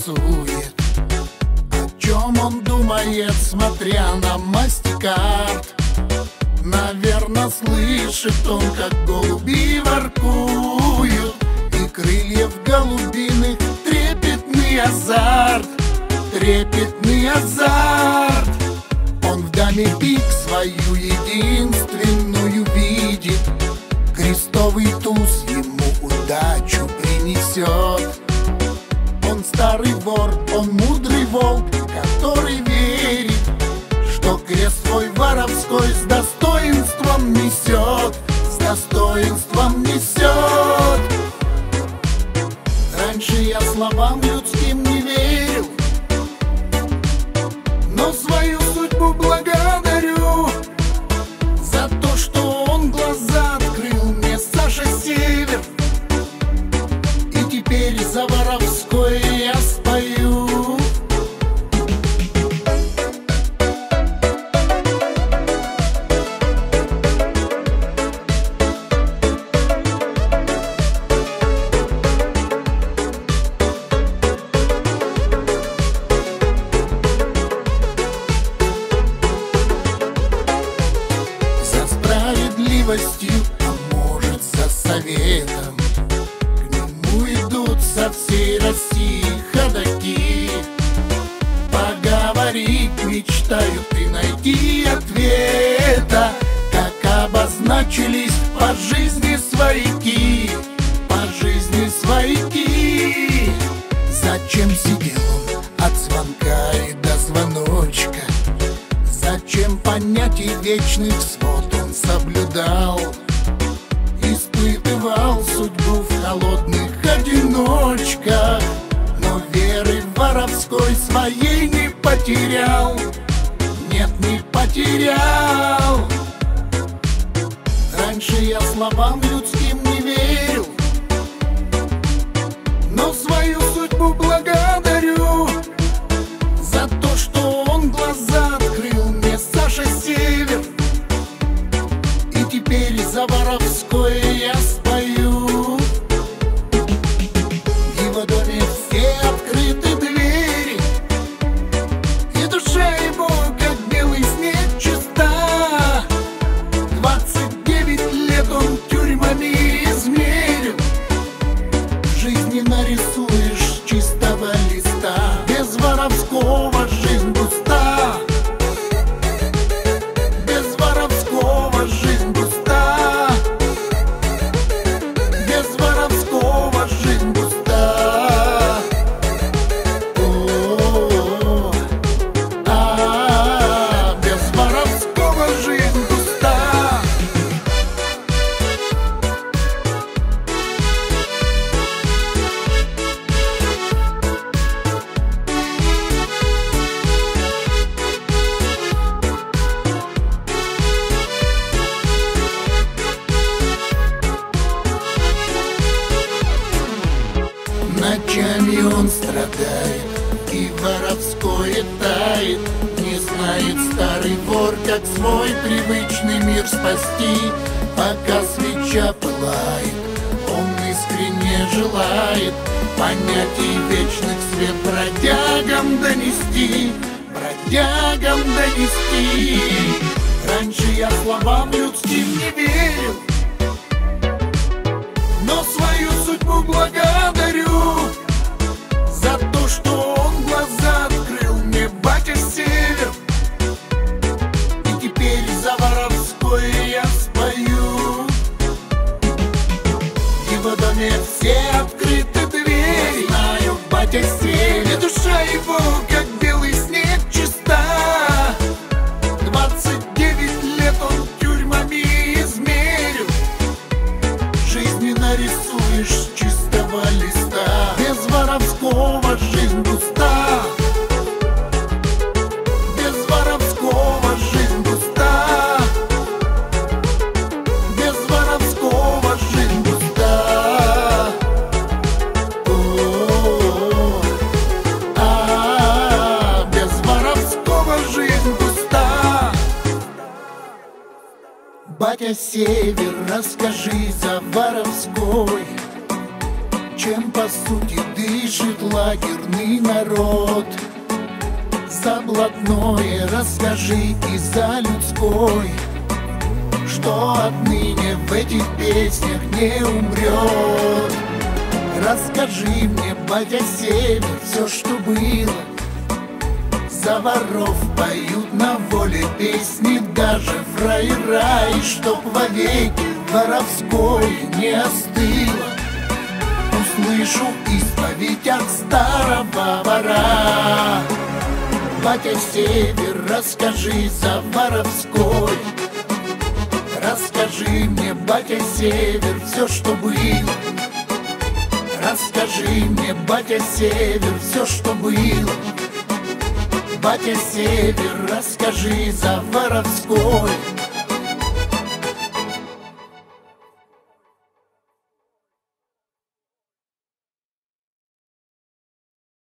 рисует. О чем он думает, смотря на мастикард? Наверно, слышит он, как голуби воркуют, и крыльев голубиных трепетный азарт, трепетный азарт. Он в даме пик свою единственную видит, крестовый туз ему удачу принесет. Он старый вор, он мудрый волк, который верит, что крест свой воровской с достоинством несет, с достоинством несет. Раньше я словам людским не верил, но свою судьбу благодарю за то, что он глаза открыл мне, Саша Север. И теперь за воровское я спою. А может, за советом к нему идут со всей России ходаки. Поговорить мечтают и найти ответа, как обозначились по жизни свояки, по жизни свояки. Зачем сидел он от звонка и до звоночка? Зачем понятий вечных свод он соблюдал? Испытывал судьбу в холодных одиночках, но веры воровской своей не потерял. Нет, не потерял. Раньше я словам людским не верил, но свою судьбу благодарю за то, что он глаза открыл мне, Саша Север. И теперь за воровское я спою. В его доме все открыты двери, и душа его, как белый снег, чиста. 29 лет он тюрьмами измерил. В жизни нарисуешь с чистого листа, без воровского жизнь пуста. Без воровского жизнь пуста. Без воровского жизнь пуста. О-о-о. Без воровского жизнь пуста. Ночами он страдает, и воровское тает. Не знает старый вор, как свой привычный мир спасти. Пока свеча пылает, он искренне желает понятий вечных свет бродягам донести, бродягам донести. Раньше я словам людским не верил, но свою судьбу благодарю за то, что он глаза открыл мне, батя Север. И теперь за воровское я спою. В его доме все открыты двери, знаю, батя Север. И душа его, как белый снег, чиста. 29 лет он тюрьмами измерил. Жизни нарисуешь с чистого листа. Без воровского жизнь пуста. Без воровского жизнь пуста. Без воровского жизнь пуста. О-о-о. Без воровского жизнь пуста. Батя Север, расскажи за воровской, чем по сути дышит лагерный народ. За блатное расскажи и за людской, что отныне в этих песнях не умрет. Расскажи мне, батя Север, все, что было. За воров поют на воле песни даже фраера, и чтоб вовеки воровской не остыло, услышу исповедь от старого вора. Батя Север, расскажи за воровской. Расскажи мне, батя Север, все, что было. Расскажи мне, батя Север, все, что было. Батя Север, расскажи за воровской.